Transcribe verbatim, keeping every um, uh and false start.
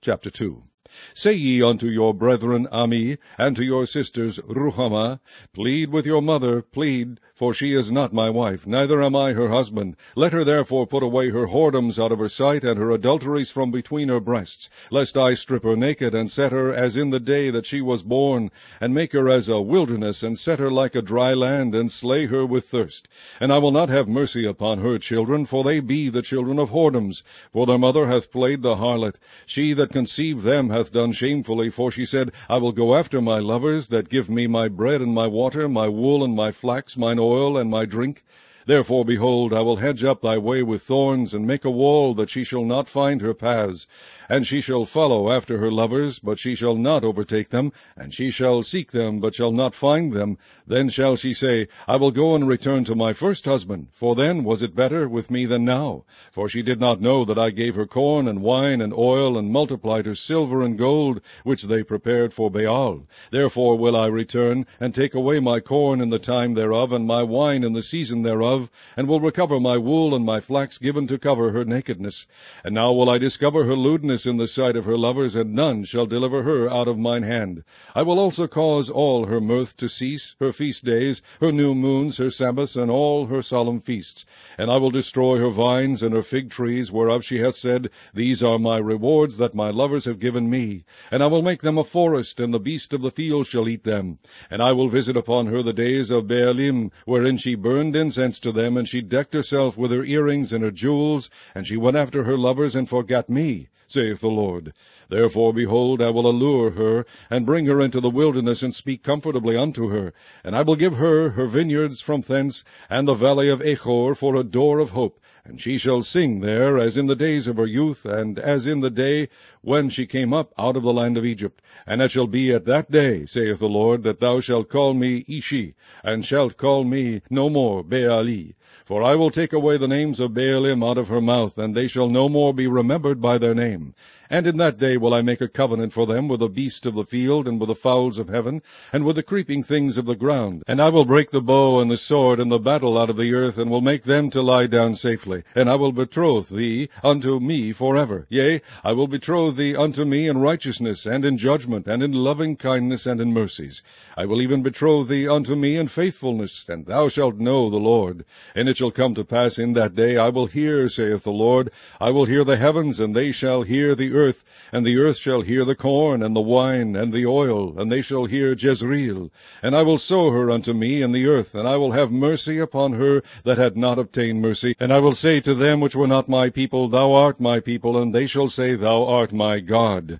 Chapter two. Say ye unto your brethren Ami, and to your sisters Ruhamah, Plead with your mother, plead, for she is not my wife, neither am I her husband. Let her therefore put away her whoredoms out of her sight, and her adulteries from between her breasts, lest I strip her naked, and set her as in the day that she was born, and make her as a wilderness, and set her like a dry land, and slay her with thirst. And I will not have mercy upon her children, for they be the children of whoredoms, for their mother hath played the harlot. She that conceived them hath done shamefully, for she said, I will go after my lovers, that give me my bread and my water, my wool and my flax, mine oil and my drink. Therefore, behold, I will hedge up thy way with thorns, and make a wall, that she shall not find her paths. And she shall follow after her lovers, but she shall not overtake them, and she shall seek them, but shall not find them. Then shall she say, I will go and return to my first husband, for then was it better with me than now. For she did not know that I gave her corn and wine and oil, and multiplied her silver and gold, which they prepared for Baal. Therefore will I return, and take away my corn in the time thereof, and my wine in the season thereof, and will recover my wool and my flax given to cover her nakedness. And now will I discover her lewdness in the sight of her lovers, and none shall deliver her out of mine hand. I will also cause all her mirth to cease, her feast days, her new moons, her Sabbaths, and all her solemn feasts. And I will destroy her vines and her fig trees, whereof she hath said, These are my rewards that my lovers have given me. And I will make them a forest, and the beast of the field shall eat them. And I will visit upon her the days of Baalim, wherein she burned incense to them, and she decked herself with her earrings and her jewels, and she went after her lovers, and forgat me, saith the Lord. Therefore, behold, I will allure her, and bring her into the wilderness, and speak comfortably unto her. And I will give her her vineyards from thence, and the valley of Achor for a door of hope. And she shall sing there, as in the days of her youth, and as in the day when she came up out of the land of Egypt. And it shall be at that day, saith the Lord, that thou shalt call me Ishi, and shalt call me no more Baali. For I will take away the names of Baalim out of her mouth, and they shall no more be remembered by their name. And in that day will I make a covenant for them with the beast of the field, and with the fowls of heaven, and with the creeping things of the ground. And I will break the bow and the sword and the battle out of the earth, and will make them to lie down safely. And I will betroth thee unto me forever. Yea, I will betroth thee unto me in righteousness, and in judgment, and in loving kindness, and in mercies. I will even betroth thee unto me in faithfulness, and thou shalt know the Lord. And it shall come to pass in that day, I will hear, saith the Lord, I will hear the heavens, and they shall hear the earth, and the earth shall hear the corn, and the wine, and the oil, and they shall hear Jezreel. And I will sow her unto me in the earth, and I will have mercy upon her that had not obtained mercy. And I will say to them which were not my people, Thou art my people, and they shall say, Thou art my God.